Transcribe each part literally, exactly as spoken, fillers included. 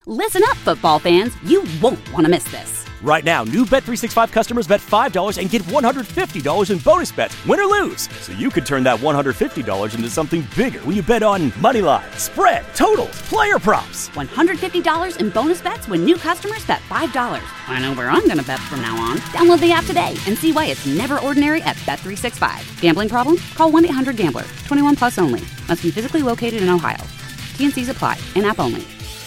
Listen up, football fans. You won't want to miss this. Right now, new Bet three sixty-five customers bet five dollars and get one hundred fifty dollars in bonus bets, win or lose. So you could turn that one hundred fifty dollars into something bigger when you bet on money line, spread, totals, player props. one hundred fifty dollars in bonus bets when new customers bet five dollars. I know where I'm going to bet from now on. Download the app today and see why it's never ordinary at Bet three sixty-five. Gambling problem? Call one eight hundred gambler. twenty-one plus only. Must be physically located in Ohio. T N Cs apply. In-app only.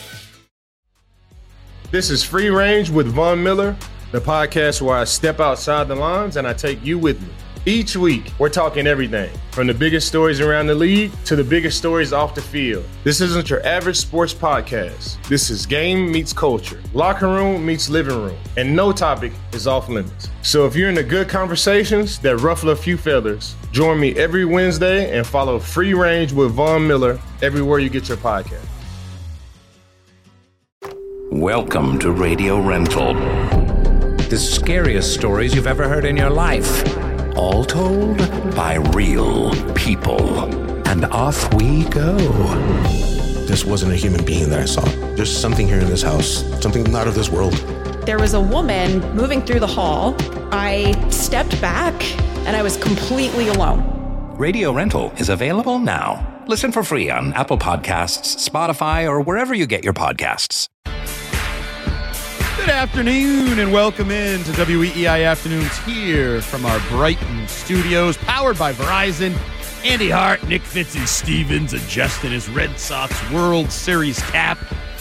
This is Free Range with Von Miller, the podcast where I step outside the lines and I take you with me. Each week, we're talking everything, from the biggest stories around the league to the biggest stories off the field. This isn't your average sports podcast. This is game meets culture, locker room meets living room, and no topic is off limits. So if you're into good conversations that ruffle a few feathers, join me every Wednesday and follow Free Range with Von Miller everywhere you get your podcast. Welcome to Radio Rental. The scariest stories you've ever heard in your life. All told by real people. And off we go. This wasn't a human being that I saw. There's something here in this house. Something not of this world. There was a woman moving through the hall. I stepped back and I was completely alone. Radio Rental is available now. Listen for free on Apple Podcasts, Spotify, or wherever you get your podcasts. Good afternoon and welcome in to W E E I Afternoons here from our Brighton studios, powered by Verizon. Andy Hart, Nick Fitzy-Stevens adjusting his Red Sox World Series cap.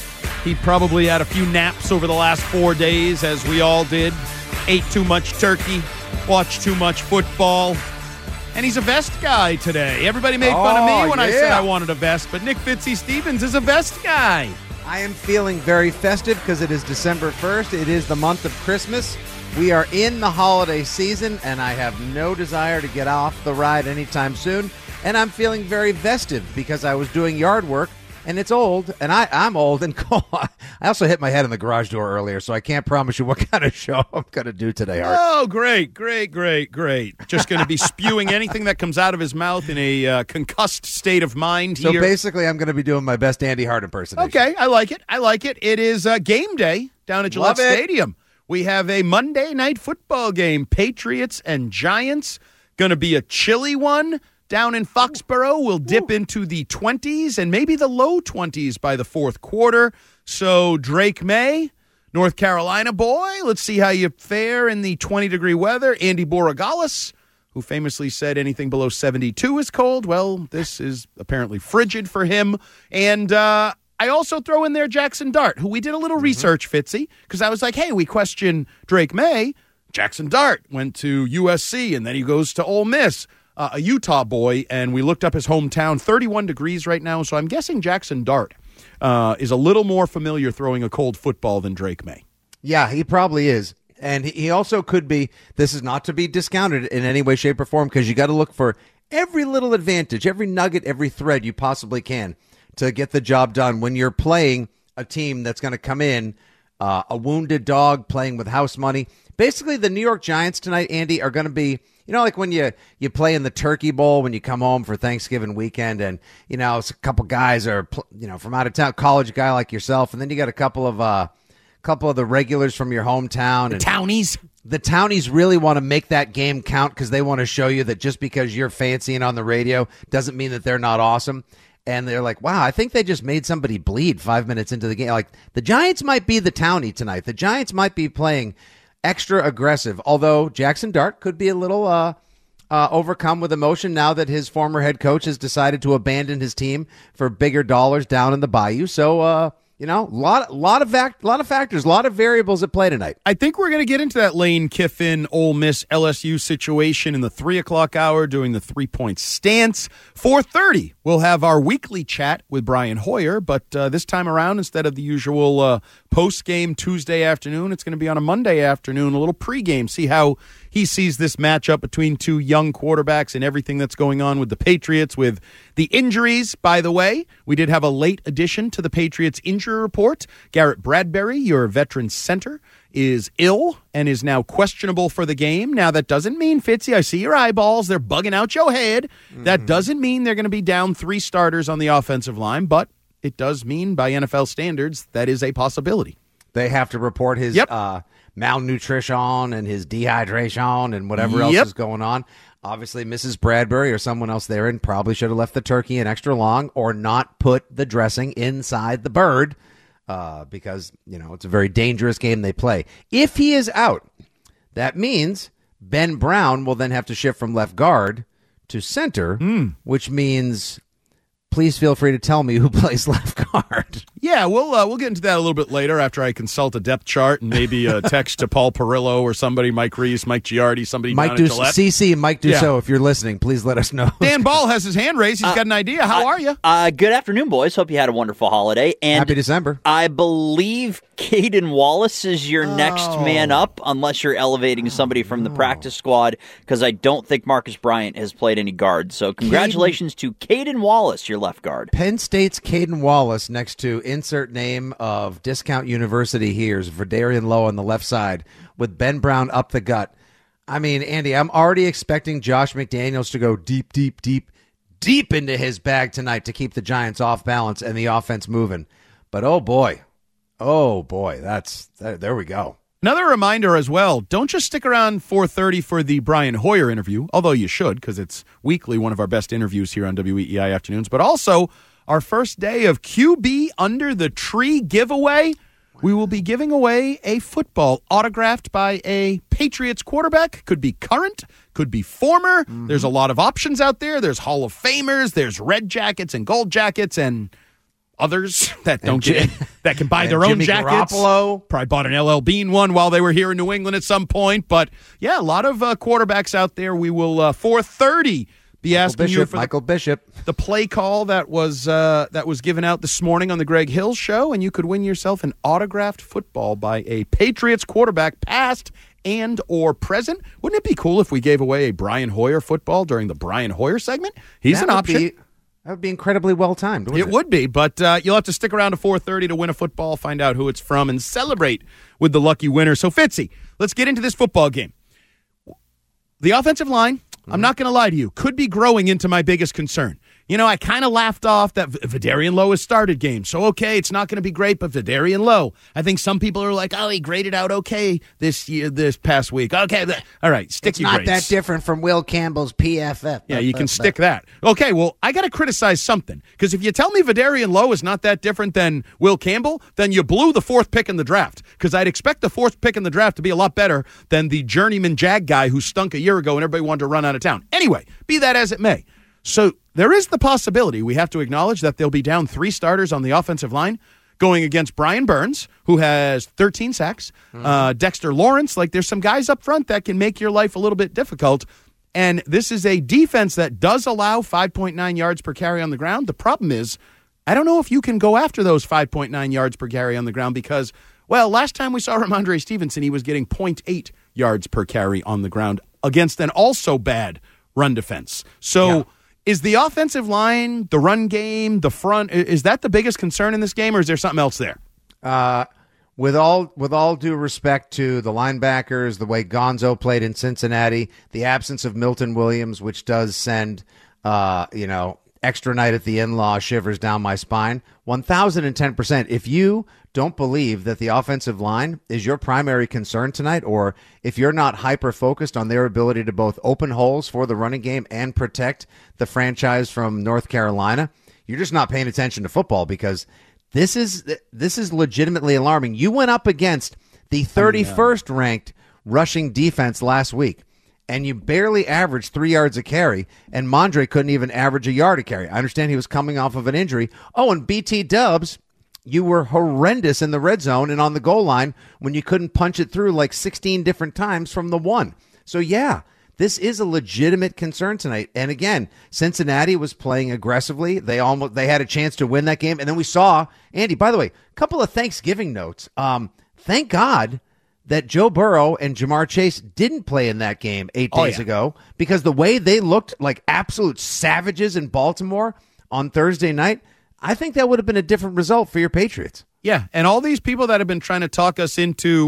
He probably had a few naps over the last four days, as we all did. Ate too much turkey, watched too much football. And he's a vest guy today. Everybody made fun of me Oh, when I yeah. said I wanted a vest, but Nick Fitzy-Stevens is a vest guy. I am feeling very festive because it is December first. It is the month of Christmas. We are in the holiday season, and I have no desire to get off the ride anytime soon. And I'm feeling very festive because I was doing yard work, and it's old, and I, I'm old and cold. I also hit my head in the garage door earlier, so I can't promise you what kind of show I'm going to do today, Art. Oh, great, great, great, great. Just going to be spewing anything that comes out of his mouth in a uh, concussed state of mind So here. basically, I'm going to be doing my best Andy Hart impersonation. Okay, I like it. I like it. It is uh, game day down at Gillette Love it. Stadium. We have a Monday night football game, Patriots and Giants. Going to be a chilly one down in Foxborough. We'll dip Ooh. into the twenties and maybe the low twenties by the fourth quarter. So Drake May, North Carolina boy, let's see how you fare in the twenty-degree weather. Andy Borregales, who famously said anything below seventy-two is cold. Well, this is apparently frigid for him. And uh, I also throw in there Jackson Dart, who we did a little mm-hmm. research, Fitzy, because I was like, hey, we question Drake May. Jackson Dart went to U S C, and then he goes to Ole Miss. Uh, a Utah boy, and we looked up his hometown, thirty-one degrees right now, so I'm guessing Jackson Dart uh, is a little more familiar throwing a cold football than Drake May. Yeah, he probably is. And he also could be, this is not to be discounted in any way, shape, or form, because you got to look for every little advantage, every nugget, every thread you possibly can to get the job done when you're playing a team that's going to come in, uh, a wounded dog playing with house money. Basically, the New York Giants tonight, Andy, are going to be, you know, like when you, you play in the Turkey Bowl when you come home for Thanksgiving weekend and, you know, it's a couple guys are, you know, from out of town, college guy like yourself, and then you got a couple of uh, couple of the regulars from your hometown. The and townies. The townies really want to make that game count because they want to show you that just because you're fancy and on the radio doesn't mean that they're not awesome. And they're like, wow, I think they just made somebody bleed five minutes into the game. Like, the Giants might be the townie tonight. The Giants might be playing extra aggressive, although Jackson Dart could be a little uh, uh, overcome with emotion now that his former head coach has decided to abandon his team for bigger dollars down in the bayou. So, uh, you know, a lot, lot of fact, lot of factors, a lot of variables at play tonight. I think we're going to get into that Lane Kiffin, Ole Miss, L S U situation in the three o'clock hour doing the three-point stance. four thirty, we'll have our weekly chat with Brian Hoyer, but uh, this time around, instead of the usual uh, post-game Tuesday afternoon, it's going to be on a Monday afternoon, a little pregame, see how he sees this matchup between two young quarterbacks and everything that's going on with the Patriots, with the injuries. By the way, we did have a late addition to the Patriots injury report. Garrett Bradbury, your veteran center, is ill and is now questionable for the game. Now, that doesn't mean, Fitzy, I see your eyeballs. They're bugging out your head. Mm-hmm. That doesn't mean they're going to be down three starters on the offensive line, but it does mean by N F L standards that is a possibility. They have to report his yep. uh, malnutrition and his dehydration and whatever else yep. is going on. Obviously, Missus Bradbury or someone else there and probably should have left the turkey in extra long or not put the dressing inside the bird uh, because, you know, it's a very dangerous game they play. If he is out, that means Ben Brown will then have to shift from left guard to center, mm. which means please feel free to tell me who plays left guard. Yeah, we'll uh, we'll get into that a little bit later after I consult a depth chart and maybe a text to Paul Perillo or somebody, Mike Reese, Mike Giardi, somebody Mike down Du- at Gillette. C C and Mike Dussault, Yeah. if you're listening, please let us know. Dan Ball has his hand raised. He's Uh, got an idea. How uh, are you? Uh, good afternoon, boys. Hope you had a wonderful holiday. And Happy December. I believe Caden Wallace is your Oh. next man up, unless you're elevating somebody from the practice squad, because I don't think Marcus Bryant has played any guard. So congratulations to Caden Wallace, your left guard. Penn State's Caden Wallace next to insert name of Discount University here's Verdarian Lowe on the left side with Ben Brown up the gut. I mean, Andy, I'm already expecting Josh McDaniels to go deep, deep, deep, deep into his bag tonight to keep the Giants off balance and the offense moving. But oh boy, oh boy, that's there, there we go. Another reminder as well, don't just stick around four thirty for the Brian Hoyer interview, although you should because it's weekly, one of our best interviews here on W E E I Afternoons, but also our first day of Q B Under the Tree giveaway. We will be giving away a football autographed by a Patriots quarterback. Could be current, could be former. Mm-hmm. There's a lot of options out there. There's Hall of Famers, there's red jackets and gold jackets and others that don't Jim, get that can buy and their own Jimmy jackets. Garoppolo. Probably bought an L L Bean one while they were here in New England at some point. But yeah, a lot of uh, quarterbacks out there. We will uh, four thirty be Michael asking Bishop, you for Michael the, Bishop. the play call that was uh, that was given out this morning on the Greg Hill Show, and you could win yourself an autographed football by a Patriots quarterback, past and or present. Wouldn't it be cool if we gave away a Brian Hoyer football during the Brian Hoyer segment? He's That an would option. be- that would be incredibly well timed. It would be, but uh, you'll have to stick around to four thirty to win a football, find out who it's from, and celebrate with the lucky winner. So, Fitzy, let's get into this football game. The offensive line, I'm not going to lie to you, could be growing into my biggest concern. You know, I kind of laughed off that V- Vidarian Lowe has started games. So, okay, it's not going to be great, but Vidarian Lowe, I think some people are like, oh, he graded out okay this year, this past week. Okay, th- all right, stick It's your not grades. that different from Will Campbell's P F F. Yeah, you can stick that. Okay, well, I got to criticize something. Because if you tell me Vidarian Lowe is not that different than Will Campbell, then you blew the fourth pick in the draft. Because I'd expect the fourth pick in the draft to be a lot better than the journeyman Jag guy who stunk a year ago and everybody wanted to run out of town. Anyway, be that as it may. So there is the possibility, we have to acknowledge, that they'll be down three starters on the offensive line going against Brian Burns, who has thirteen sacks, mm-hmm. uh, Dexter Lawrence. Like, there's some guys up front that can make your life a little bit difficult. And this is a defense that does allow five point nine yards per carry on the ground. The problem is, I don't know if you can go after those five point nine yards per carry on the ground because, well, last time we saw Ramondre Stevenson, he was getting zero point eight yards per carry on the ground against an also bad run defense. So yeah. Is the offensive line, the run game, the front, is that the biggest concern in this game, or is there something else there? Uh, with all with all due respect to the linebackers, the way Gonzo played in Cincinnati, the absence of Milton Williams, which does send, uh, you know, extra night at the in-law shivers down my spine, one thousand ten percent. If you don't believe that the offensive line is your primary concern tonight, or if you're not hyper-focused on their ability to both open holes for the running game and protect the franchise from North Carolina, you're just not paying attention to football, because this is this is legitimately alarming. You went up against the thirty-first ranked rushing defense last week, and you barely averaged three yards a carry, and Mondre couldn't even average a yard a carry. I understand he was coming off of an injury. Oh, and B T Dubs, you were horrendous in the red zone and on the goal line when you couldn't punch it through like sixteen different times from the one. So, yeah, this is a legitimate concern tonight. And again, Cincinnati was playing aggressively. They almost they had a chance to win that game. And then we saw, Andy, by the way, a couple of Thanksgiving notes. Um, thank God that Joe Burrow and Jamar Chase didn't play in that game eight oh, days yeah. ago, because the way they looked like absolute savages in Baltimore on Thursday night, I think that would have been a different result for your Patriots. Yeah, and all these people that have been trying to talk us into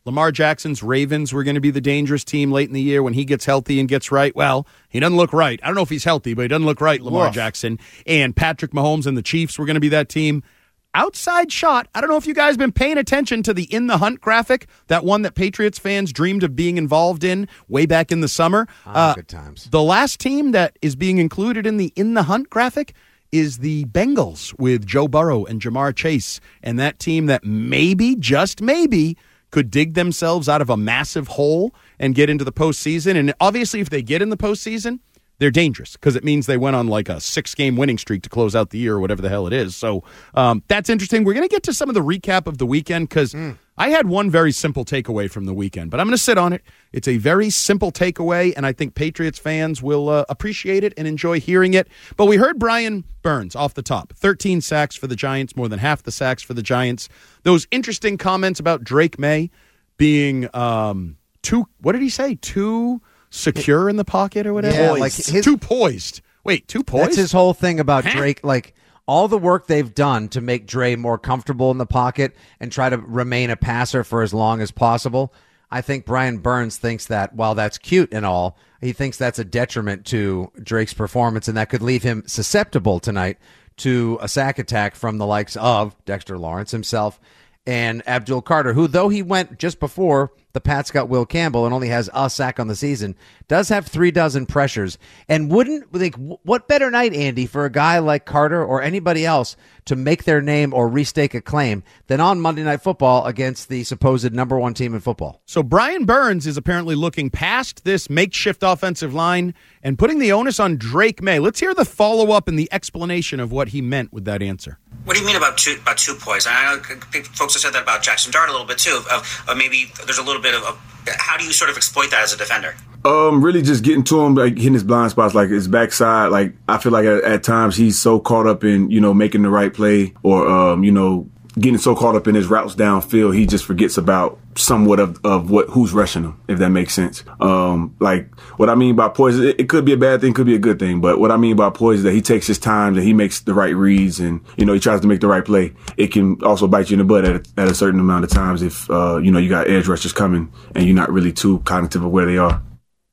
Lamar Jackson's Ravens were going to be the dangerous team late in the year when he gets healthy and gets right. Well, he doesn't look right. I don't know if he's healthy, but he doesn't look right, Lamar Woof. Jackson. And Patrick Mahomes and the Chiefs were going to be that team. Outside shot, I don't know if you guys have been paying attention to the In the Hunt graphic, that one that Patriots fans dreamed of being involved in way back in the summer. Ah, uh, good times. The last team that is being included in the In the Hunt graphic is the Bengals with Joe Burrow and Jamar Chase. And that team that maybe, just maybe, could dig themselves out of a massive hole and get into the postseason. And obviously, if they get in the postseason, they're dangerous because it means they went on like a six-game winning streak to close out the year or whatever the hell it is. So um, that's interesting. We're going to get to some of the recap of the weekend because mm. I had one very simple takeaway from the weekend, but I'm going to sit on it. It's a very simple takeaway, and I think Patriots fans will uh, appreciate it and enjoy hearing it. But we heard Brian Burns off the top. thirteen sacks for the Giants, more than half the sacks for the Giants. Those interesting comments about Drake May being um, too, what did he say, too secure in the pocket or whatever? Yeah, like his, too poised. Wait, too poised? That's his whole thing about huh? Drake. Like, all the work they've done to make Dre more comfortable in the pocket and try to remain a passer for as long as possible, I think Brian Burns thinks that while that's cute and all, he thinks that's a detriment to Drake's performance, and that could leave him susceptible tonight to a sack attack from the likes of Dexter Lawrence himself and Abdul Carter, who, though he went just before the Pats got Will Campbell and only has a sack on the season, does have three dozen pressures. And wouldn't think, what better night, Andy, for a guy like Carter or anybody else to make their name or restake a claim than on Monday Night Football against the supposed number one team in football? So Brian Burns is apparently looking past this makeshift offensive line and putting the onus on Drake May. Let's hear the follow-up and the explanation of what he meant with that answer. What do you mean about two about two points? I think folks have said that about Jackson Dart a little bit too. Of, of maybe there's a little bit of, of how do you sort of exploit that as a defender? Um, really just getting to him, like hitting his blind spots, like his backside. Like I feel like at, at times he's so caught up in, you know, making the right play or, um, you know, getting so caught up in his routes downfield, he just forgets about somewhat of, of what who's rushing him, if that makes sense. Um, like what I mean by poise, it, it could be a bad thing, could be a good thing, but what I mean by poise is that he takes his time, that he makes the right reads, and you know he tries to make the right play. It can also bite you in the butt at a, at a certain amount of times if uh, you know you got edge rushers coming and you're not really too cognitive of where they are.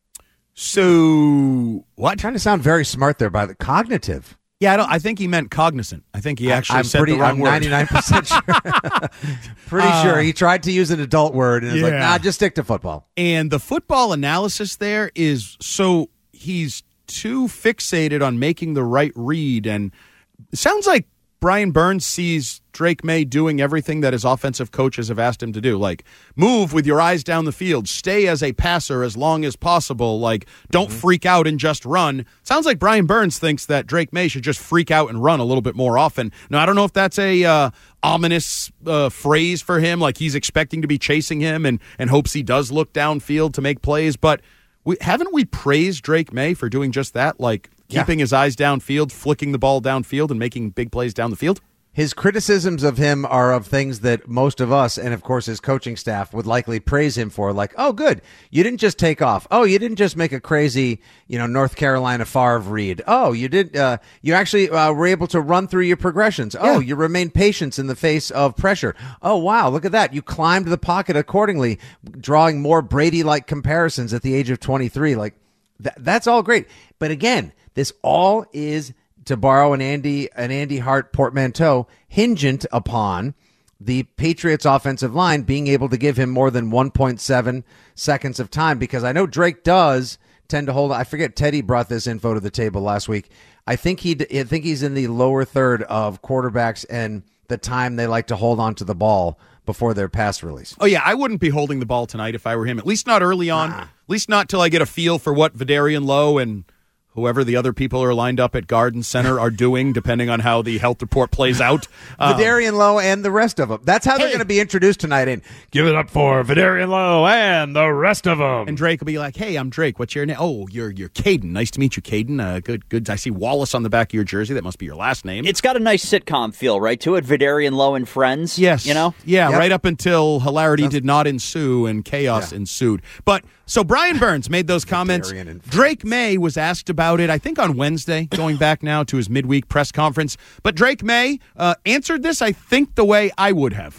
So what? Trying to sound very smart there by the cognitive. Yeah, I don't. I think he meant cognizant. I think he actually I'm said pretty, the wrong I'm word. ninety-nine percent sure. Pretty uh, sure he tried to use an adult word and was yeah. like, nah, just stick to football. And the football analysis there is so he's too fixated on making the right read, and it sounds like Brian Burns sees Drake May doing everything that his offensive coaches have asked him to do, like move with your eyes down the field, stay as a passer as long as possible, like don't mm-hmm. freak out and just run. Sounds like Brian Burns thinks that Drake May should just freak out and run a little bit more often. Now, I don't know if that's a uh, ominous uh, phrase for him, like he's expecting to be chasing him and, and hopes he does look downfield to make plays, but we, haven't we praised Drake May for doing just that, like keeping yeah. his eyes downfield, flicking the ball downfield, and making big plays down the field? His criticisms of him are of things that most of us, and of course his coaching staff, would likely praise him for. Like, oh, good, you didn't just take off. Oh, you didn't just make a crazy, you know, North Carolina Favre read. Oh, you did. Uh, you actually uh, were able to run through your progressions. Oh, yeah. You remained patient in the face of pressure. Oh, wow, look at that. You climbed the pocket accordingly, drawing more Brady-like comparisons at the age of twenty-three. Like, th- that's all great. But again, this all is, to borrow an Andy an Andy Hart portmanteau, hingent upon the Patriots offensive line being able to give him more than one point seven seconds of time, because I know Drake does tend to hold. I forget, Teddy brought this info to the table last week. I think he I think he's in the lower third of quarterbacks and the time they like to hold on to the ball before their pass release. Oh, yeah, I wouldn't be holding the ball tonight if I were him, at least not early on, nah. at least not till I get a feel for what Vidarian Lowe and whoever the other people are lined up at Garden Center are doing, depending on how the health report plays out. Um, Vidarian Lowe and the rest of them. That's how they're hey. going to be introduced tonight. In give it up for Vidarian Lowe and the rest of them. And Drake will be like, "Hey, I'm Drake. What's your name? Oh, you're you're Caden. Nice to meet you, Caden. Uh, good, good. I see Wallace on the back of your jersey. That must be your last name." It's got a nice sitcom feel, right, to it. Vidarian Lowe and Friends. Yes, you know. Yeah, yep. right up until hilarity That's... did not ensue and chaos yeah. ensued. But so Brian Burns made those comments. Drake May was asked about it, I think, on Wednesday, going back now to his midweek press conference. But Drake May uh, answered this, I think, the way I would have.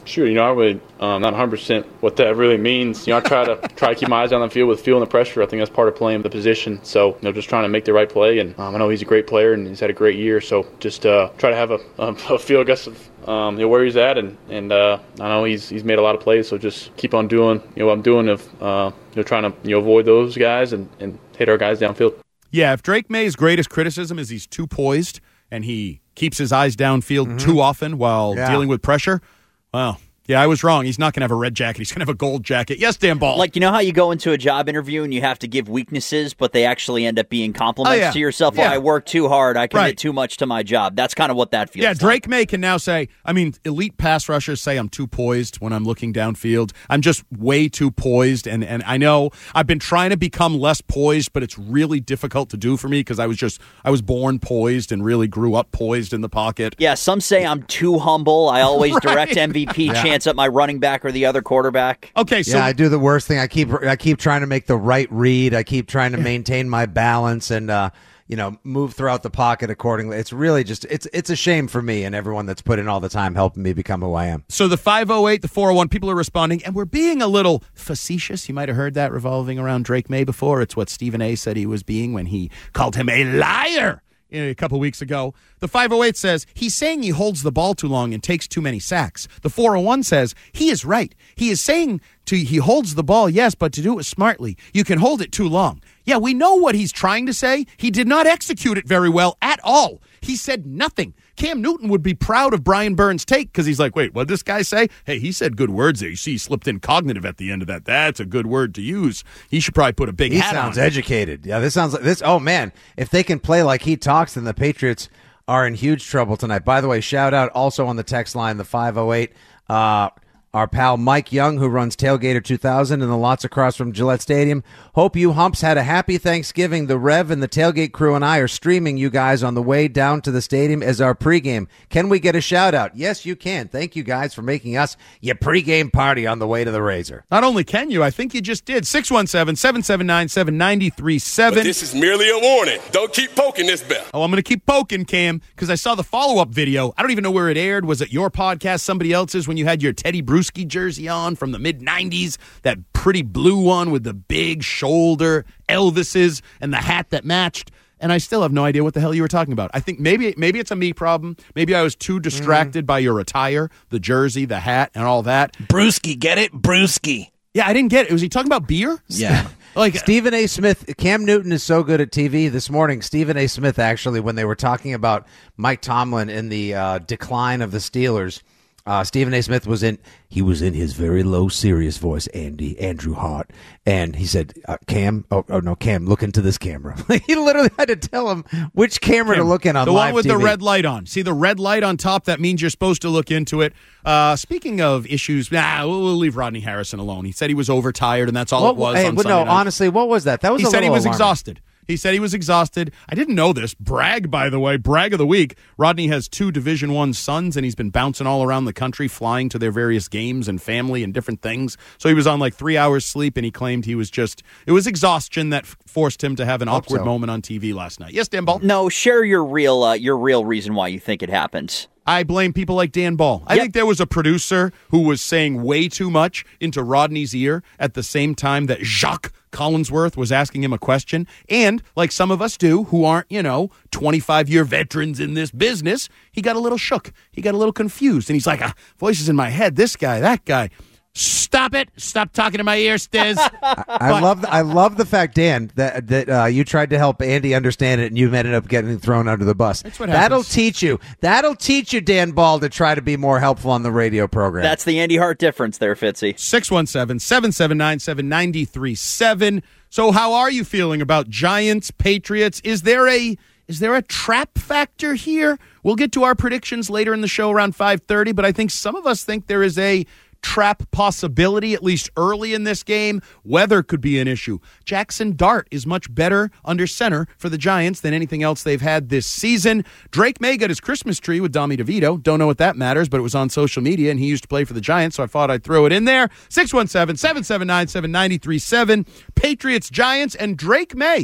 Sure, you know, I would um, not one hundred percent what that really means. You know, I try to try to keep my eyes on the field with feeling the pressure. I think that's part of playing the position. So, you know, just trying to make the right play. And um, I know he's a great player and he's had a great year. So just uh, try to have a, a, a feel, I guess, of um, you know, where he's at. And, and uh, I know he's he's made a lot of plays. So just keep on doing, you know, what I'm doing of, uh, you know, trying to, you know, avoid those guys and, and hit our guys downfield. Yeah, if Drake May's greatest criticism is he's too poised and he keeps his eyes downfield mm-hmm. too often while yeah. dealing with pressure, well, yeah, I was wrong. He's not going to have a red jacket. He's going to have a gold jacket. Yes, Dan Ball. Like, you know how you go into a job interview and you have to give weaknesses, but they actually end up being compliments oh, yeah. to yourself? Yeah. Oh, I work too hard. I commit right. too much to my job. That's kind of what that feels Yeah, like. Drake May can now say, I mean, elite pass rushers say I'm too poised when I'm looking downfield. I'm just way too poised, and, and I know I've been trying to become less poised, but it's really difficult to do for me because I was just, I was born poised and really grew up poised in the pocket. Yeah, some say I'm too humble. I always right. direct M V P yeah. chance at my running back or the other quarterback. Okay, so yeah, I do the worst thing. I keep I keep trying to make the right read. I keep trying to maintain my balance and uh, you know, move throughout the pocket accordingly. It's really just it's it's a shame for me and everyone that's put in all the time helping me become who I am. So the five oh eight, the four oh one, people are responding, and we're being a little facetious. You might have heard that revolving around Drake May before. It's what Stephen A. said he was being when he called him a liar a couple weeks ago. The five oh eight says, he's saying he holds the ball too long and takes too many sacks. The four oh one says, he is right. He is saying to he holds the ball, yes, but to do it smartly. You can hold it too long. Yeah, we know what he's trying to say. He did not execute it very well at all. He said nothing. Cam Newton would be proud of Brian Burns' take because he's like, wait, what did this guy say? Hey, he said good words there. You see, he slipped in cognitive at the end of that. That's a good word to use. He should probably put a big he hat on. He sounds educated. Yeah, this sounds like this. Oh, man. If they can play like he talks, then the Patriots are in huge trouble tonight. By the way, shout out also on the text line, the five oh eight, uh, our pal Mike Young, who runs Tailgater two thousand in the lots across from Gillette Stadium. Hope you humps had a happy Thanksgiving. The Rev and the Tailgate crew and I are streaming you guys on the way down to the stadium as our pregame. Can we get a shout out? Yes, you can. Thank you guys for making us your pregame party on the way to the Razor. Not only can you, I think you just did. six one seven, seven seven nine, seven nine three seven. But this is merely a warning. Don't keep poking this bell. Oh, I'm going to keep poking, Cam, because I saw the follow-up video. I don't even know where it aired. Was it your podcast, somebody else's, when you had your Teddy Bruschi jersey on from the mid nineties? That pretty blue one with the big shoulder Elvises and the hat that matched. And I still have no idea what the hell you were talking about. I think maybe maybe it's a me problem. Maybe I was too distracted mm. by your attire, the jersey, the hat, and all that. Brewski, get it? Brewski. Yeah, I didn't get it. Was he talking about beer? Yeah. Like Stephen A. Smith, Cam Newton is so good at T V. This morning, Stephen A. Smith, actually, when they were talking about Mike Tomlin in the uh, decline of the Steelers, Uh, Stephen A. Smith was in, he was in his very low, serious voice, Andy, Andrew Hart. And he said, uh, Cam, oh, oh no, Cam, look into this camera. He literally had to tell him which camera Cam, to look in on the live one with T V. the red light on. See the red light on top? That means you're supposed to look into it. Uh, speaking of issues, nah, we'll, we'll leave Rodney Harrison alone. He said he was overtired, and that's all what, it was hey, on well, Sunday No, night. honestly, what was that? That was he a said he little was alarming. exhausted. He said he was exhausted. I didn't know this. Brag, by the way, brag of the week. Rodney has two Division One sons, and he's been bouncing all around the country, flying to their various games and family and different things. So he was on like three hours sleep, and he claimed he was just, it was exhaustion that f- forced him to have an Hope awkward so. moment on T V last night. Yes, Dan Ball? No, share your real, uh, your real reason why you think it happened. I blame people like Dan Ball. I yep. think there was a producer who was saying way too much into Rodney's ear at the same time that Jacques Collinsworth was asking him a question. And like some of us do who aren't, you know, twenty-five-year veterans in this business, he got a little shook. He got a little confused. And he's like, ah, voices in my head, this guy, that guy. Stop it. Stop talking to my ear, Stiz. I, I love the, I love the fact, Dan, that that uh, you tried to help Andy understand it and you ended up getting thrown under the bus. That's what That'll happens. teach you. That'll teach you, Dan Ball, to try to be more helpful on the radio program. That's the Andy Hart difference there, Fitzy. six one seven, seven seven nine, seven nine three seven. So how are you feeling about Giants, Patriots? Is there a is there a trap factor here? We'll get to our predictions later in the show around five thirty, but I think some of us think there is a trap possibility, at least early in this game. Weather could be an issue. Jackson Dart is much better under center for the Giants than anything else they've had this season. Drake May got his Christmas tree with Tommy DeVito. Don't know what that matters, but it was on social media, and he used to play for the Giants, so I thought I'd throw it in there. six one seven, seven seven nine, seven nine three seven. Patriots, Giants, and Drake May.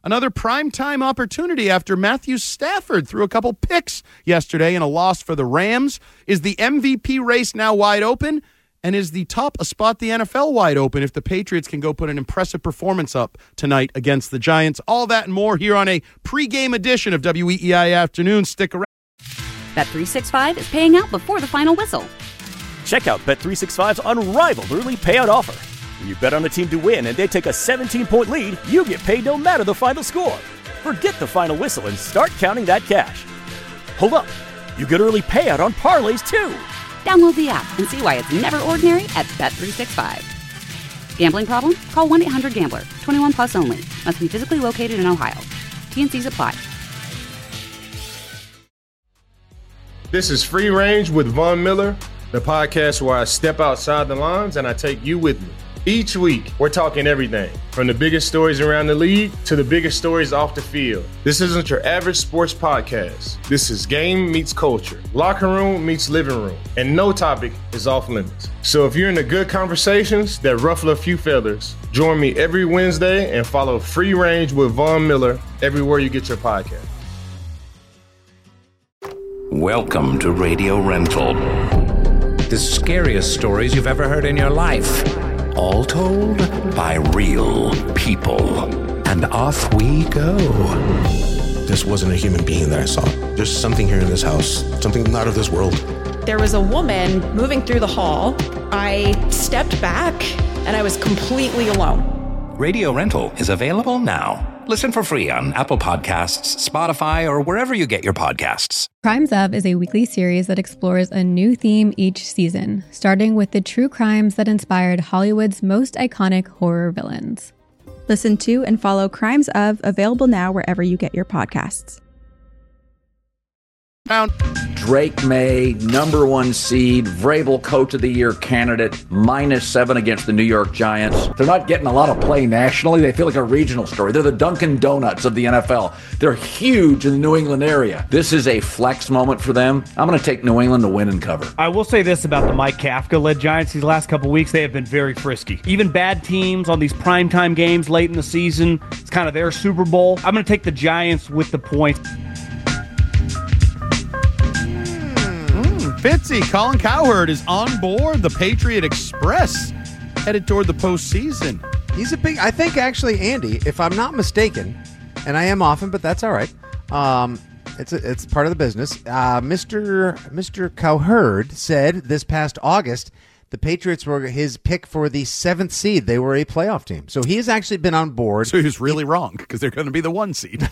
another primetime opportunity after Matthew Stafford threw a couple picks yesterday in a loss for the Rams. Is the M V P race now wide open? And is the top a spot the N F L wide open if the Patriots can go put an impressive performance up tonight against the Giants? All that and more here on a pregame edition of W E E I Afternoon. Stick around. Bet three sixty-five is paying out before the final whistle. Check out Bet three sixty-five's unrivaled early payout offer. When you bet on a team to win and they take a seventeen-point lead, you get paid no matter the final score. Forget the final whistle and start counting that cash. Hold up. You get early payout on parlays, too. Download the app and see why it's never ordinary at Bet three sixty-five. Gambling problem? Call one eight hundred gambler. twenty-one plus only. Must be physically located in Ohio. T N Cs apply. This is Free Range with Von Miller, the podcast where I step outside the lines and I take you with me. Each week, we're talking everything from the biggest stories around the league to the biggest stories off the field. This isn't your average sports podcast. This is game meets culture, locker room meets living room, and no topic is off limits. So if you're into good conversations that ruffle a few feathers, join me every Wednesday and follow Free Range with Von Miller everywhere you get your podcast. Welcome to Radio Rental. The scariest stories you've ever heard in your life. All told by real people. And off we go. This wasn't a human being that I saw. There's something here in this house, something not of this world. There was a woman moving through the hall. I stepped back and I was completely alone. Radio Rental is available now. Listen for free on Apple Podcasts, Spotify, or wherever you get your podcasts. Crimes Of is a weekly series that explores a new theme each season, starting with the true crimes that inspired Hollywood's most iconic horror villains. Listen to and follow Crimes Of, available now wherever you get your podcasts. Drake May, number one seed, Vrabel Coach of the Year candidate, minus seven against the New York Giants. They're not getting a lot of play nationally. They feel like a regional story. They're the Dunkin' Donuts of the N F L. They're huge in the New England area. This is a flex moment for them. I'm going to take New England to win and cover. I will say this about the Mike Kafka-led Giants these last couple weeks. They have been very frisky. Even bad teams on these primetime games late in the season, it's kind of their Super Bowl. I'm going to take the Giants with the points. Fitzy, Colin Cowherd is on board the Patriot Express, headed toward the postseason. He's a big, I think actually, Andy, if I'm not mistaken, and I am often, but that's all right. Um, it's a, it's part of the business. Uh, Mister Mister Cowherd said this past August the Patriots were his pick for the seventh seed. They were a playoff team. So he has actually been on board. So he was really wrong because they're going to be the one seed.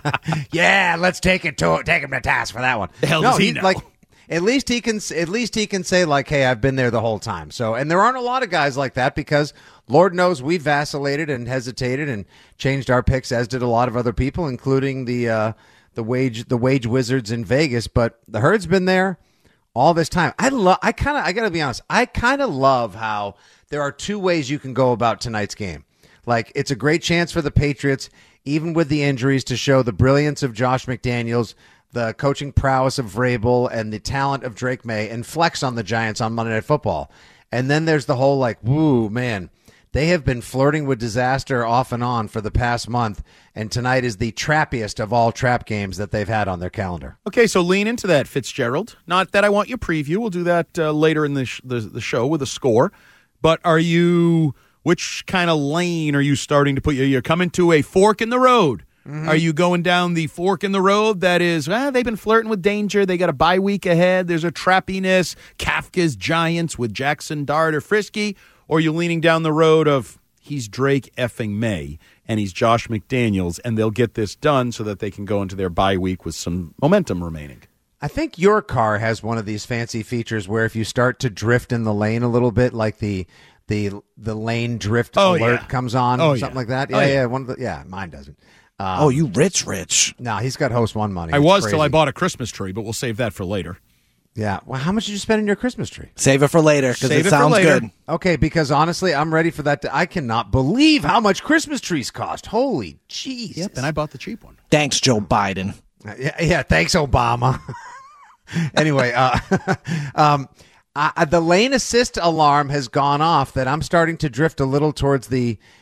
Yeah, let's take it to take him to task for that one. The hell no, does he, he know? Like, At least he can. At least he can say like, "Hey, I've been there the whole time." So, and there aren't a lot of guys like that because Lord knows we vacillated and hesitated and changed our picks, as did a lot of other people, including the uh, the wage the wage wizards in Vegas. But the Herd's been there all this time. I love. I kind of. I got to be honest. I kind of love how there are two ways you can go about tonight's game. Like, it's a great chance for the Patriots, even with the injuries, to show the brilliance of Josh McDaniels, the coaching prowess of Vrabel, and the talent of Drake May, and flex on the Giants on Monday Night Football. And then there's the whole, like, woo, man, they have been flirting with disaster off and on for the past month, and tonight is the trappiest of all trap games that they've had on their calendar. Okay, so lean into that, Fitzgerald. Not that I want you preview. We'll do that uh, later in the, sh- the the show with a score. But are you, which kind of lane are you starting to put? You're coming to a fork in the road. Mm-hmm. Are you going down the fork in the road that is, well, they've been flirting with danger. They got a bye week ahead. There's a trappiness. Kafka's Giants with Jackson Dart or Frisky. Or are you leaning down the road of he's Drake effing May and he's Josh McDaniels, and they'll get this done so that they can go into their bye week with some momentum remaining? I think your car has one of these fancy features where if you start to drift in the lane a little bit, like the the the lane drift oh, alert yeah. comes on, oh, or something yeah. like that. Yeah, oh, yeah. yeah, one of the, yeah, mine doesn't. Um, oh, you rich, rich. No, nah, he's got Host One money. I it's was crazy. till I bought a Christmas tree, but we'll save that for later. Yeah. Well, how much did you spend on your Christmas tree? Save it for later because it, it sounds good. Okay, because honestly, I'm ready for that. To, I cannot believe how much Christmas trees cost. Holy jeez. Yep, and I bought the cheap one. Thanks, Joe Biden. Uh, yeah, yeah, thanks, Obama. Anyway, uh, um, I, the lane assist alarm has gone off that I'm starting to drift a little towards the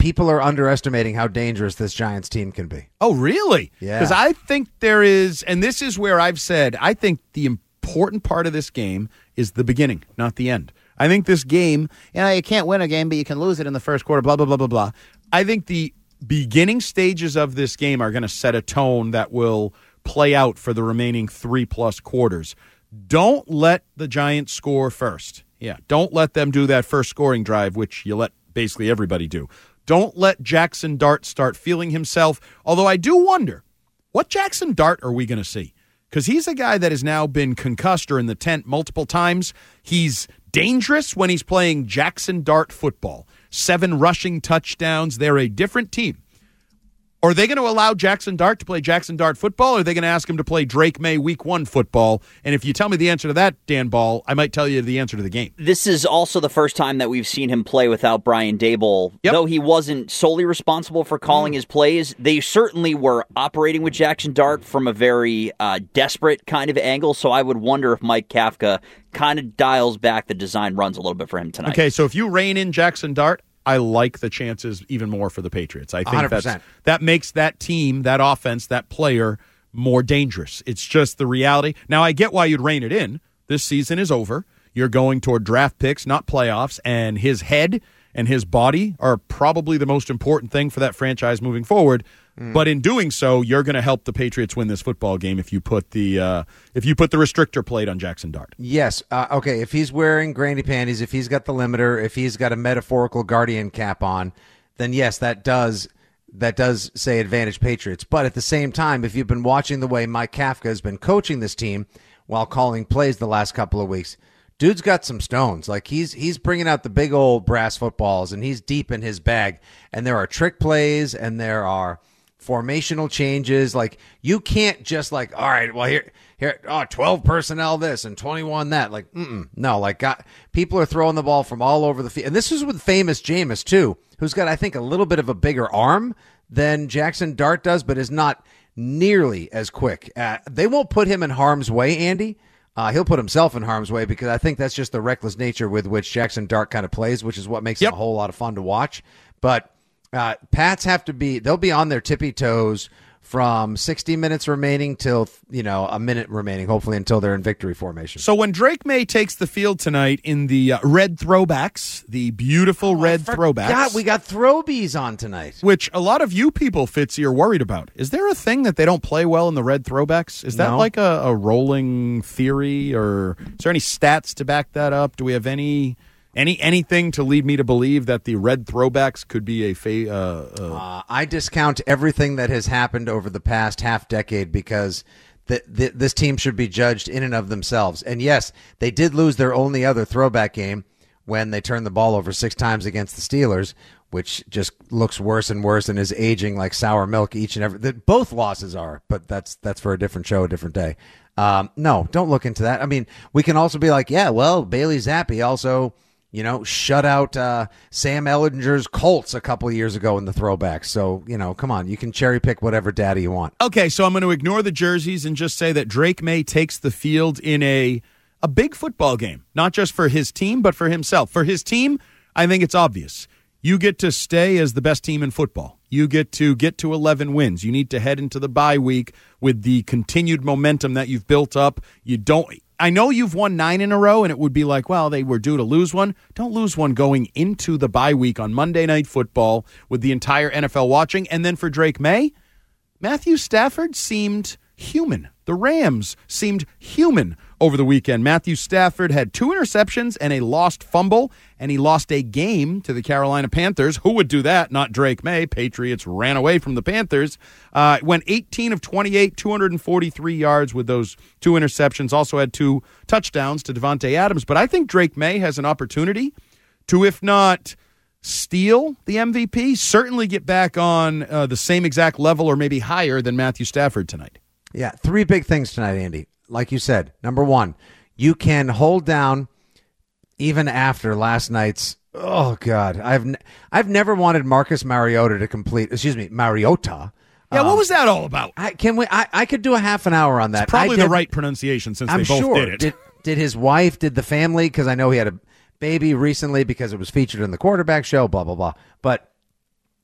people are underestimating how dangerous this Giants team can be. Oh, really? Yeah. Because I think there is, and this is where I've said, I think the important part of this game is the beginning, not the end. I think this game, you know, you can't win a game, but you can lose it in the first quarter, blah, blah, blah, blah, blah. I think the beginning stages of this game are going to set a tone that will play out for the remaining three-plus quarters. Don't let the Giants score first. Yeah, don't let them do that first scoring drive, which you let basically everybody do. Don't let Jackson Dart start feeling himself, although I do wonder, what Jackson Dart are we going to see? Because he's a guy that has now been concussed or in the tent multiple times. He's dangerous when he's playing Jackson Dart football. Seven rushing touchdowns. They're a different team. Are they going to allow Jackson Dart to play Jackson Dart football, or are they going to ask him to play Drake May week one football? And if you tell me the answer to that, Dan Ball, I might tell you the answer to the game. This is also the first time that we've seen him play without Brian Daboll. Yep. Though he wasn't solely responsible for calling mm. his plays, they certainly were operating with Jackson Dart from a very uh, desperate kind of angle, so I would wonder if Mike Kafka kind of dials back the design runs a little bit for him tonight. Okay, so if you rein in Jackson Dart, I like the chances even more for the Patriots. I think that's, that makes that team, that offense, that player more dangerous. It's just the reality. Now, I get why you'd rein it in. This season is over. You're going toward draft picks, not playoffs, and his head and his body are probably the most important thing for that franchise moving forward. Mm. But in doing so, you're going to help the Patriots win this football game if you put the uh, if you put the restrictor plate on Jackson Dart. Yes. Uh, okay. If he's wearing granny panties, if he's got the limiter, if he's got a metaphorical guardian cap on, then yes, that does that does say advantage Patriots. But at the same time, if you've been watching the way Mike Kafka has been coaching this team while calling plays the last couple of weeks, dude's got some stones. Like he's he's bringing out the big old brass footballs, and he's deep in his bag. And there are trick plays, and there are formational changes. Like you can't just like, all right, well here, here, oh, twelve personnel this and twenty-one that. Like, mm-mm, no, like got, people are throwing the ball from all over the field. And this is with famous Jameis too, who's got, I think, a little bit of a bigger arm than Jackson Dart does, but is not nearly as quick. Uh, they won't put him in harm's way, Andy. Uh, he'll put himself in harm's way because I think that's just the reckless nature with which Jackson Dart kind of plays, which is what makes yep. him a whole lot of fun to watch. But Uh, Pats have to be, they'll be on their tippy toes from sixty minutes remaining till, you know, a minute remaining, hopefully until they're in victory formation. So when Drake May takes the field tonight in the uh, red throwbacks, the beautiful oh, red throwbacks. God, we got throwbies on tonight. Which a lot of you people, Fitzy, are worried about. Is there a thing that they don't play well in the red throwbacks? Is that No. like a, a rolling theory, or is there any stats to back that up? Do we have any... Any anything to lead me to believe that the red throwbacks could be a fa- uh, uh, Uh, I discount everything that has happened over the past half decade because th- th- this team should be judged in and of themselves. And yes, they did lose their only other throwback game when they turned the ball over six times against the Steelers, which just looks worse and worse and is aging like sour milk each and every. The, both losses are, but that's that's for a different show, a different day. Um, no, don't look into that. I mean, we can also be like, yeah, well, Bailey Zappi also, you know, shut out uh, Sam Ellinger's Colts a couple of years ago in the throwbacks. So, you know, come on, you can cherry pick whatever data you want. Okay, so I'm going to ignore the jerseys and just say that Drake May takes the field in a a big football game, not just for his team, but for himself. For his team, I think it's obvious. You get to stay as the best team in football. You get to get to eleven wins. You need to head into the bye week with the continued momentum that you've built up. You don't. I know you've won nine in a row, and it would be like, well, they were due to lose one. Don't lose one going into the bye week on Monday Night Football with the entire N F L watching. And then for Drake May, Matthew Stafford seemed human. The Rams seemed human over the weekend. Matthew Stafford had two interceptions and a lost fumble, and he lost a game to the Carolina Panthers. Who would do that? Not Drake May. Patriots ran away from the Panthers. Uh, went eighteen of twenty-eight, two hundred forty-three yards with those two interceptions. Also had two touchdowns to Devontae Adams. But I think Drake May has an opportunity to, if not steal the M V P, certainly get back on uh, the same exact level or maybe higher than Matthew Stafford tonight. Yeah, three big things tonight, Andy. Like you said, number one, you can hold down even after last night's. Oh God, I've n- I've never wanted Marcus Mariota to complete. Excuse me, Mariota. Yeah, um, what was that all about? I, can we? I, I could do a half an hour on that. It's probably I did, the right pronunciation since I'm they both sure. did it. Did, did his wife? Did the family? Because I know he had a baby recently because it was featured in the quarterback show. Blah blah blah. But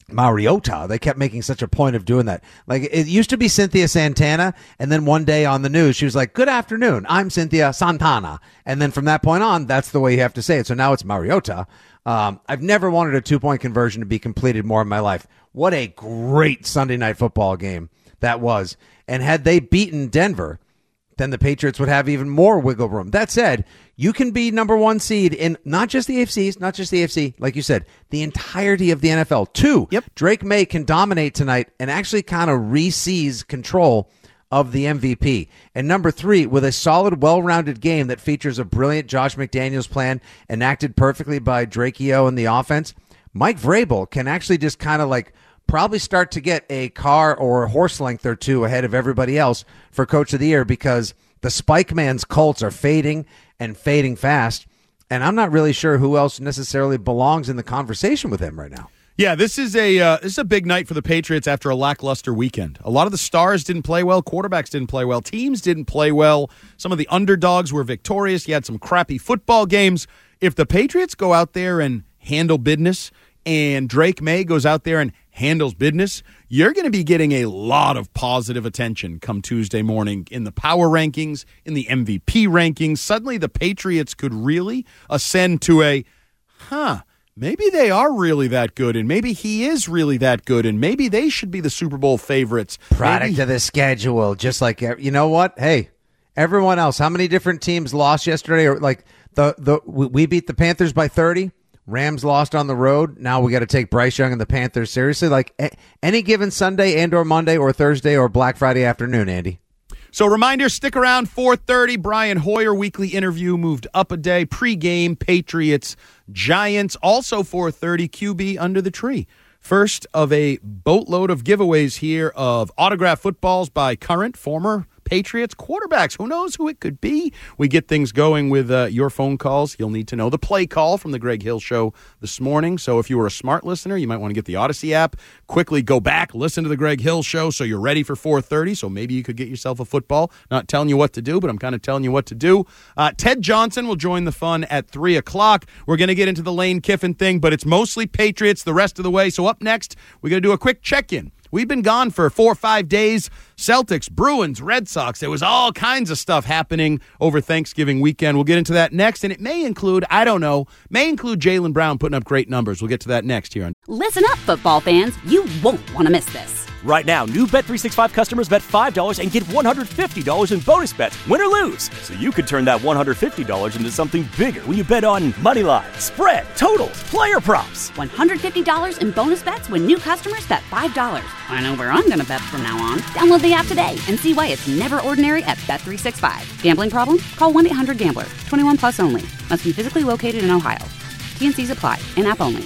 Mariota. They kept making such a point of doing that. Like, it used to be Cynthia Santana, and then one day on the news, she was like, good afternoon, I'm Cynthia Santana. And then from that point on, that's the way you have to say it. So now it's Mariota. Um, I've never wanted a two-point conversion to be completed more in my life. What a great Sunday Night Football game that was. And had they beaten Denver, then the Patriots would have even more wiggle room. That said, you can be number one seed in not just the A F Cs, not just the A F C, like you said, the entirety of the N F L. Two, yep. Drake May can dominate tonight and actually kind of re-seize control of the M V P. And number three, with a solid, well-rounded game that features a brilliant Josh McDaniels plan enacted perfectly by Drakeo and the offense, Mike Vrabel can actually just kind of like probably start to get a car or a horse length or two ahead of everybody else for Coach of the Year, because the Spike Man's Colts are fading and fading fast, and I'm not really sure who else necessarily belongs in the conversation with him right now. Yeah, this is a uh, this is a big night for the Patriots after a lackluster weekend. A lot of the stars didn't play well. Quarterbacks didn't play well. Teams didn't play well. Some of the underdogs were victorious. You had some crappy football games. If the Patriots go out there and handle business, and Drake May goes out there and handles business, you're going to be getting a lot of positive attention come Tuesday morning in the power rankings, in the M V P rankings. Suddenly the Patriots could really ascend to a, huh, maybe they are really that good, and maybe he is really that good, and maybe they should be the Super Bowl favorites. Product maybe- of the schedule, just like, you know what? Hey, everyone else, how many different teams lost yesterday? Or like the the we beat the Panthers by thirty. Rams lost on the road. Now we got to take Bryce Young and the Panthers seriously. Like a- any given Sunday and or Monday or Thursday or Black Friday afternoon, Andy. So reminder, stick around, four thirty, Brian Hoyer weekly interview moved up a day. Pre-game, Patriots, Giants. Also four thirty, Q B Under the Tree. First of a boatload of giveaways here of autographed footballs by current, former Patriots quarterbacks. Who knows who it could be? We get things going with uh, your phone calls. You'll need to know the play call from the Greg Hill Show this morning. So if you were a smart listener, you might want to get the Odyssey app. Quickly go back, listen to the Greg Hill Show so you're ready for four thirty. So maybe you could get yourself a football. Not telling you what to do, but I'm kind of telling you what to do. Uh, Ted Johnson will join the fun at three o'clock. We're going to get into the Lane Kiffin thing, but it's mostly Patriots the rest of the way. So up next, we're going to do a quick check-in. We've been gone for four or five days. Celtics, Bruins, Red Sox. There was all kinds of stuff happening over Thanksgiving weekend. We'll get into that next, and it may include, I don't know, may include Jaylen Brown putting up great numbers. We'll get to that next here on. Listen up, football fans. You won't want to miss this. Right now, new Bet three sixty-five customers bet five dollars and get one hundred fifty dollars in bonus bets, win or lose. So you could turn that one hundred fifty dollars into something bigger when you bet on money line, spread, totals, player props. one hundred fifty dollars in bonus bets when new customers bet five dollars. I know where I'm going to bet from now on. Download the app today and see why it's never ordinary at Bet three sixty-five. Gambling problem? Call one eight hundred gambler. twenty-one plus only. Must be physically located in Ohio. T and C's apply. In-app only.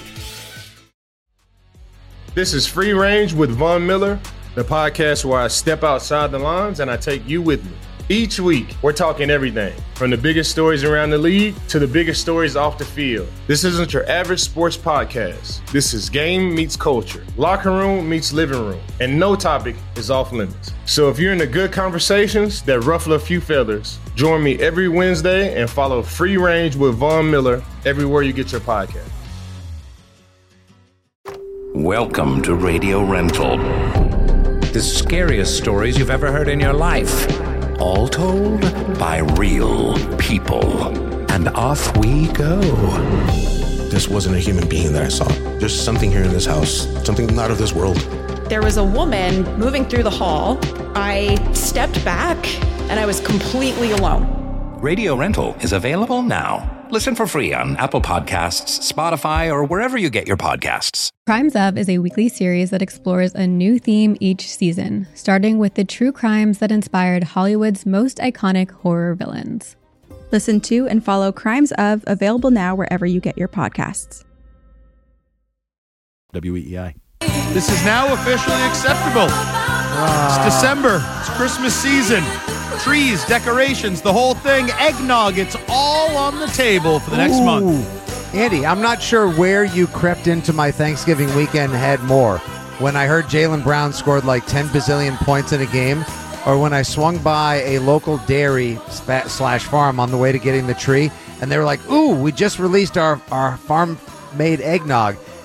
This is Free Range with Von Miller, the podcast where I step outside the lines and I take you with me. Each week, we're talking everything from the biggest stories around the league to the biggest stories off the field. This isn't your average sports podcast. This is game meets culture, locker room meets living room, and no topic is off limits. So if you're into good conversations that ruffle a few feathers, join me every Wednesday and follow Free Range with Von Miller everywhere you get your podcast. Welcome to Radio Rental. The scariest stories you've ever heard in your life. All told by real people. And off we go. This wasn't a human being that I saw. There's something here in this house, something not of this world. There was a woman moving through the hall. I stepped back and I was completely alone. Radio Rental is available now. Listen for free on Apple Podcasts, Spotify, or wherever you get your podcasts. Crimes Of is a weekly series that explores a new theme each season, starting with the true crimes that inspired Hollywood's most iconic horror villains. Listen to and follow Crimes Of, available now wherever you get your podcasts. W E I. This is now officially acceptable. Uh, it's December. It's Christmas season. Trees, decorations, the whole thing. Eggnog. It's all on the table for the next Ooh. month. Andy, I'm not sure where you crept into my Thanksgiving weekend head more. When I heard Jaylen Brown scored like ten bazillion points in a game, or when I swung by a local dairy slash farm on the way to getting the tree, and they were like, ooh, we just released our, our farm-made eggnog.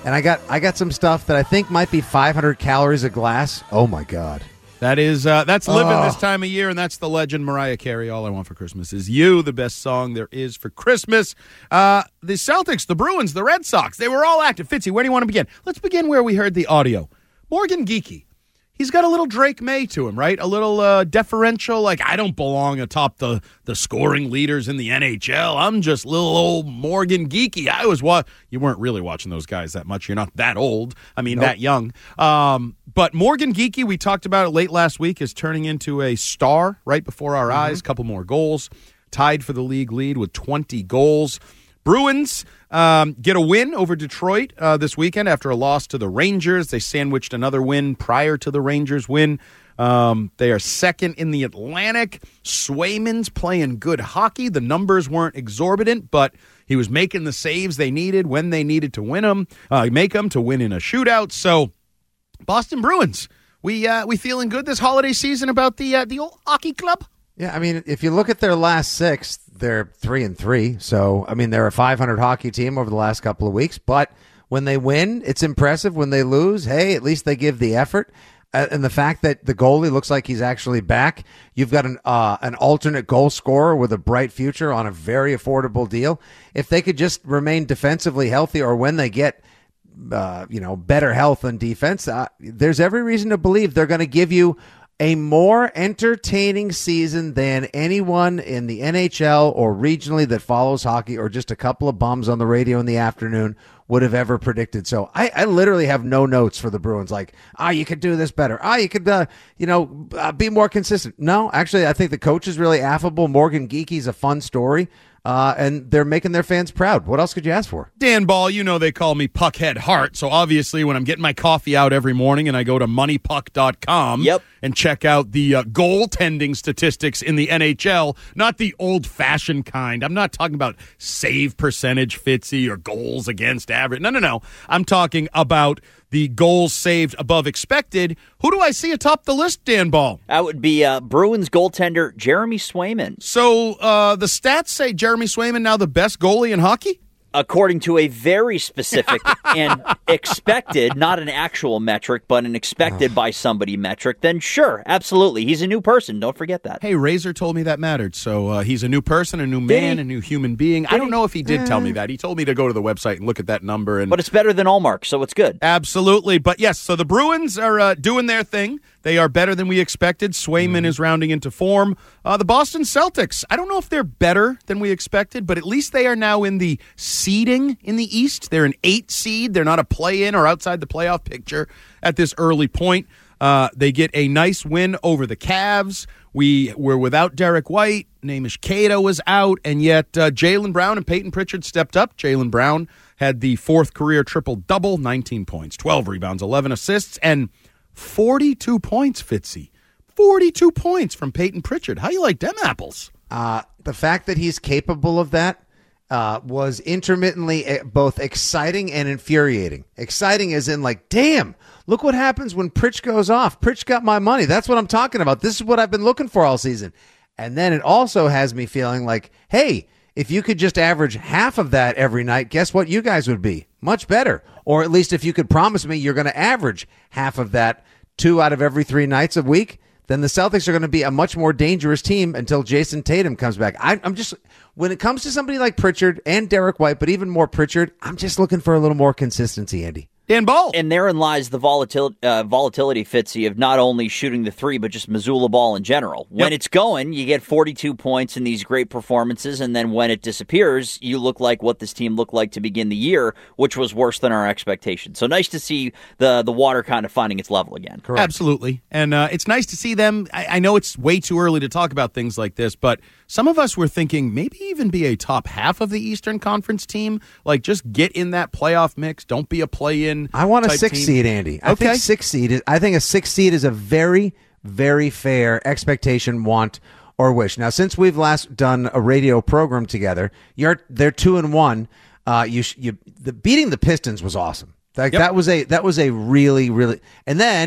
And I got I got some stuff that I think might be five hundred calories a glass. Oh, my God. That is, uh, that's living Oh. this time of year, and that's the legend Mariah Carey. All I Want for Christmas Is You, the best song there is for Christmas. Uh, the Celtics, the Bruins, the Red Sox, they were all active. Fitzy, where do you want to begin? Let's begin where we heard the audio. Morgan Geekie. He's got a little Drake May to him, right? A little uh, deferential, like, I don't belong atop the, the scoring leaders in the N H L. I'm just little old Morgan Geekie. I was wa- You weren't really watching those guys that much. You're not that old. I mean, Nope. that young. Um, but Morgan Geekie, we talked about it late last week, is turning into a star right before our eyes. A couple more goals. Tied for the league lead with twenty goals. Bruins um, get a win over Detroit uh, this weekend after a loss to the Rangers. They sandwiched another win prior to the Rangers win. Um, they are second in the Atlantic. Swayman's playing good hockey. The numbers weren't exorbitant, but he was making the saves they needed when they needed to win them, uh, make them to win in a shootout. So, Boston Bruins, we uh, we feeling good this holiday season about the uh, the old hockey club? Yeah, I mean, if you look at their last six, they're three and three. So, I mean, they're a five hundred hockey team over the last couple of weeks. But when they win, it's impressive. When they lose, hey, at least they give the effort. Uh, and the fact that the goalie looks like he's actually back, you've got an uh, an alternate goal scorer with a bright future on a very affordable deal. If they could just remain defensively healthy, or when they get uh, you know better health and defense, uh, there's every reason to believe they're going to give you a more entertaining season than anyone in the N H L or regionally that follows hockey, or just a couple of bums on the radio in the afternoon would have ever predicted. So I, I literally have no notes for the Bruins. Like, ah, oh, you could do this better. Ah, oh, you could, uh, you know, uh, be more consistent. No, actually, I think the coach is really affable. Morgan Geekie's a fun story. Uh, and they're making their fans proud. What else could you ask for? Dan Ball, you know they call me Puckhead Hart. So obviously when I'm getting my coffee out every morning and I go to money puck dot com yep. and check out the uh, goaltending statistics in the N H L, not the old-fashioned kind. I'm not talking about save percentage, Fitzy, or goals against average. No, no, no. I'm talking about the goals saved above expected. Who do I see atop the list, Dan Ball? That would be uh, Bruins goaltender Jeremy Swayman. So uh, the stats say Jeremy Swayman now the best goalie in hockey? According to a very specific and expected, not an actual metric, but an expected by somebody metric, then sure, absolutely. He's a new person. Don't forget that. Hey, Razor told me that mattered. So uh, he's a new person, a new man, a new human being. Did I don't he? know if he did Uh. tell me that. He told me to go to the website and look at that number. And But it's better than Allmark, so it's good. Absolutely. But yes, so the Bruins are uh, doing their thing. They are better than we expected. Swayman mm-hmm. is rounding into form. Uh, the Boston Celtics, I don't know if they're better than we expected, but at least they are now in the seeding in the East. They're an eight seed. They're not a play-in or outside the playoff picture at this early point. Uh, they get a nice win over the Cavs. We were without Derek White. Namish Cato was out, and yet uh, Jaylen Brown and Peyton Pritchard stepped up. Jaylen Brown had the fourth career triple-double, nineteen points, twelve rebounds, eleven assists, and forty-two points, Fitzy. forty-two points from Peyton Pritchard. How you like them apples? Uh, the fact that he's capable of that uh, was intermittently uh, both exciting and infuriating. Exciting as in like, damn, look what happens when Pritch goes off. Pritch got my money. That's what I'm talking about. This is what I've been looking for all season. And then it also has me feeling like, hey, if you could just average half of that every night, guess what you guys would be? Much better. Or at least if you could promise me you're going to average half of that two out of every three nights a week, then the Celtics are going to be a much more dangerous team until Jason Tatum comes back. I, I'm just, when it comes to somebody like Pritchard and Derek White, but even more Pritchard, I'm just looking for a little more consistency, Andy. Dan Ball. And therein lies the volatil- uh, volatility, Fitzy, of not only shooting the three, but just Missoula ball in general. When Yep. it's going, you get forty-two points in these great performances, and then when it disappears, you look like what this team looked like to begin the year, which was worse than our expectations. So nice to see the, the water kind of finding its level again. Correct. Absolutely. And uh, it's nice to see them. I, I know it's way too early to talk about things like this, but some of us were thinking maybe even be a top half of the Eastern Conference team. Like, just get in that playoff mix. Don't be a play-in. I want a type six team. seed, Andy. I Okay. think six seed. Is, I think a six seed is a very, very fair expectation, want, or wish. Now, since we've last done a radio program together, you're they're two and one. Uh, you sh- you the beating the Pistons was awesome. Like Yep. that was a that was a really really. And then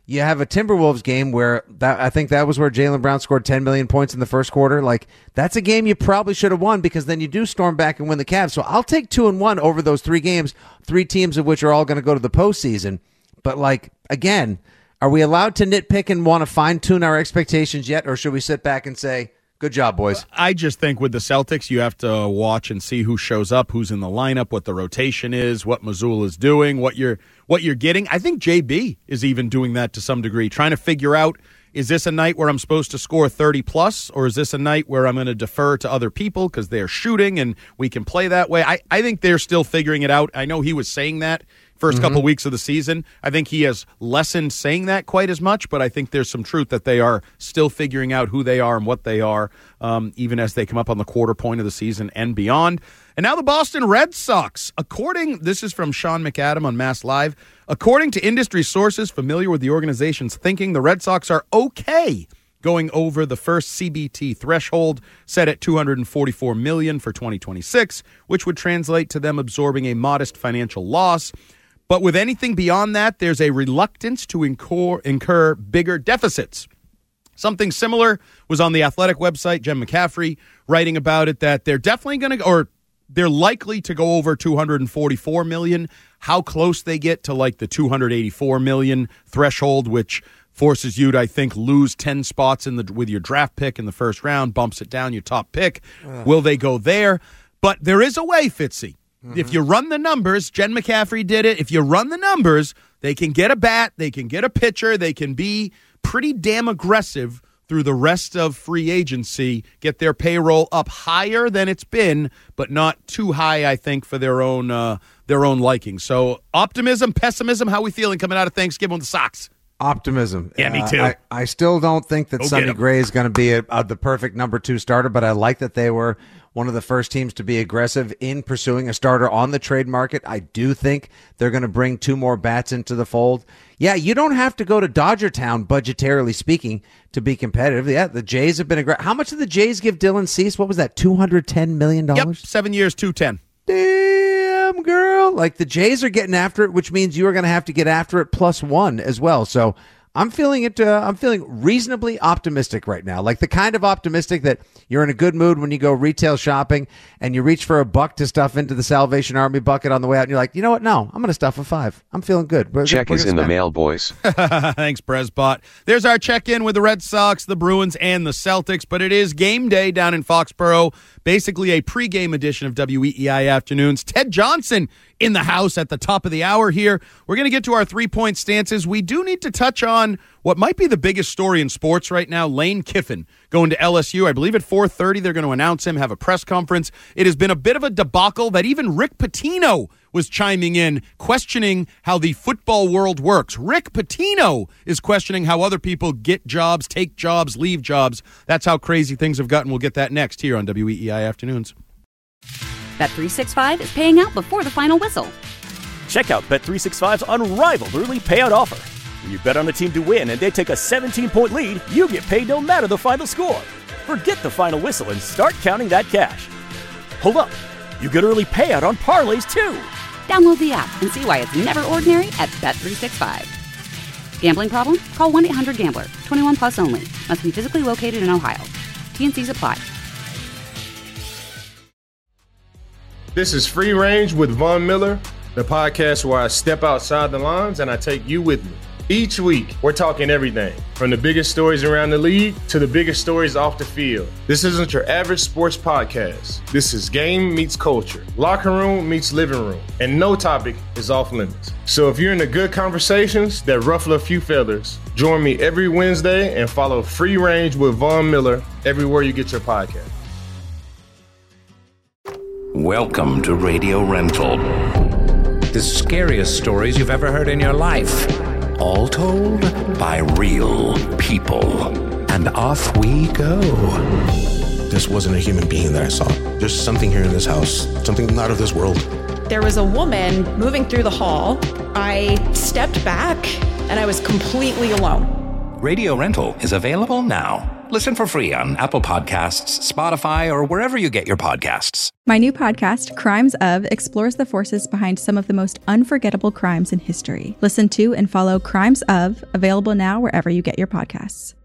you have a Timberwolves game where that I think that was where Jaylen Brown scored ten million points in the first quarter. Like, that's a game you probably should have won because then you do storm back and win the Cavs. So I'll take two and one over those three games, three teams of which are all going to go to the postseason. But, like, again, are we allowed to nitpick and want to fine-tune our expectations yet, or should we sit back and say, good job, boys? I just think with the Celtics, you have to watch and see who shows up, who's in the lineup, what the rotation is, what Mazzulla is doing, what you're what you're getting. I think J B is even doing that to some degree, trying to figure out, is this a night where I'm supposed to score thirty plus, or is this a night where I'm going to defer to other people because they're shooting and we can play that way? I, I think they're still figuring it out. I know he was saying that first mm-hmm. couple weeks of the season. I think he has lessened saying that quite as much, but I think there's some truth that they are still figuring out who they are and what they are, um, even as they come up on the quarter point of the season and beyond. And now the Boston Red Sox. According, this is from Sean McAdam on Mass Live, according to industry sources familiar with the organization's thinking, the Red Sox are okay going over the first C B T threshold set at two hundred forty-four million dollars for twenty twenty-six, which would translate to them absorbing a modest financial loss. But with anything beyond that, there's a reluctance to incur, incur bigger deficits. Something similar was on the Athletic website, Jen McCaffrey writing about it, that they're definitely going to, or they're likely to go over two hundred forty-four million dollars. How close they get to like the two hundred eighty-four million dollars threshold, which forces you to, I think, lose ten spots in the with your draft pick in the first round, bumps it down your top pick. Ugh. Will they go there? But there is a way, Fitzy. Mm-hmm. If you run the numbers, Jen McCaffrey did it. If you run the numbers, they can get a bat, they can get a pitcher, they can be pretty damn aggressive through the rest of free agency, get their payroll up higher than it's been, but not too high, I think, for their own uh, their own liking. So optimism, pessimism, how we feeling coming out of Thanksgiving with the Sox? Optimism. Yeah, me too. Uh, I, I still don't think that Go Sonny Gray is going to be a, a, the perfect number two starter, but I like that they were one of the first teams to be aggressive in pursuing a starter on the trade market. I do think they're going to bring two more bats into the fold. Yeah, you don't have to go to Dodger Town, budgetarily speaking, to be competitive. Yeah, the Jays have been aggressive. How much did the Jays give Dylan Cease? What was that, two hundred ten million dollars? Yep, seven years, two hundred ten. Damn, girl. Like, the Jays are getting after it, which means you are going to have to get after it plus one as well. So I'm feeling it. Uh, I'm feeling reasonably optimistic right now. Like the kind of optimistic that you're in a good mood when you go retail shopping and you reach for a buck to stuff into the Salvation Army bucket on the way out, and you're like, you know what? No, I'm going to stuff a five. I'm feeling good. We're, check we're is in spend. the mail, boys. Thanks, Presbot. There's our check-in with the Red Sox, the Bruins, and the Celtics. But it is game day down in Foxborough. Basically a pregame edition of W E E I Afternoons. Ted Johnson in the house at the top of the hour here. We're going to get to our three-point stances. We do need to touch on what might be the biggest story in sports right now, Lane Kiffin going to L S U. I believe at four thirty they're going to announce him, have a press conference. It has been a bit of a debacle that even Rick Pitino was chiming in, questioning how the football world works. Rick Pitino is questioning how other people get jobs, take jobs, leave jobs. That's how crazy things have gotten. We'll get that next here on W E E I Afternoons. Bet three sixty-five is paying out before the final whistle. Check out Bet three sixty-five's unrivaled early payout offer. When you bet on a team to win and they take a seventeen-point lead, you get paid no matter the final score. Forget the final whistle and start counting that cash. Hold up. You get early payout on parlays, too. Download the app and see why it's never ordinary at Bet three sixty-five. Gambling problem? Call one eight hundred gambler. twenty-one plus only. Must be physically located in Ohio. T and C's apply. This is Free Range with Von Miller, the podcast where I step outside the lines and I take you with me. Each week, we're talking everything from the biggest stories around the league to the biggest stories off the field. This isn't your average sports podcast. This is game meets culture, locker room meets living room, and no topic is off limits. So if you're into good conversations that ruffle a few feathers, join me every Wednesday and follow Free Range with Von Miller everywhere you get your podcast. Welcome to Radio Rental. The scariest stories you've ever heard in your life. All told by real people. And off we go. This wasn't a human being that I saw. There's something here in this house, something not of this world. There was a woman moving through the hall. I stepped back and I was completely alone. Radio Rental is available now. Listen for free on Apple Podcasts, Spotify, or wherever you get your podcasts. My new podcast, Crimes Of, explores the forces behind some of the most unforgettable crimes in history. Listen to and follow Crimes Of, available now wherever you get your podcasts.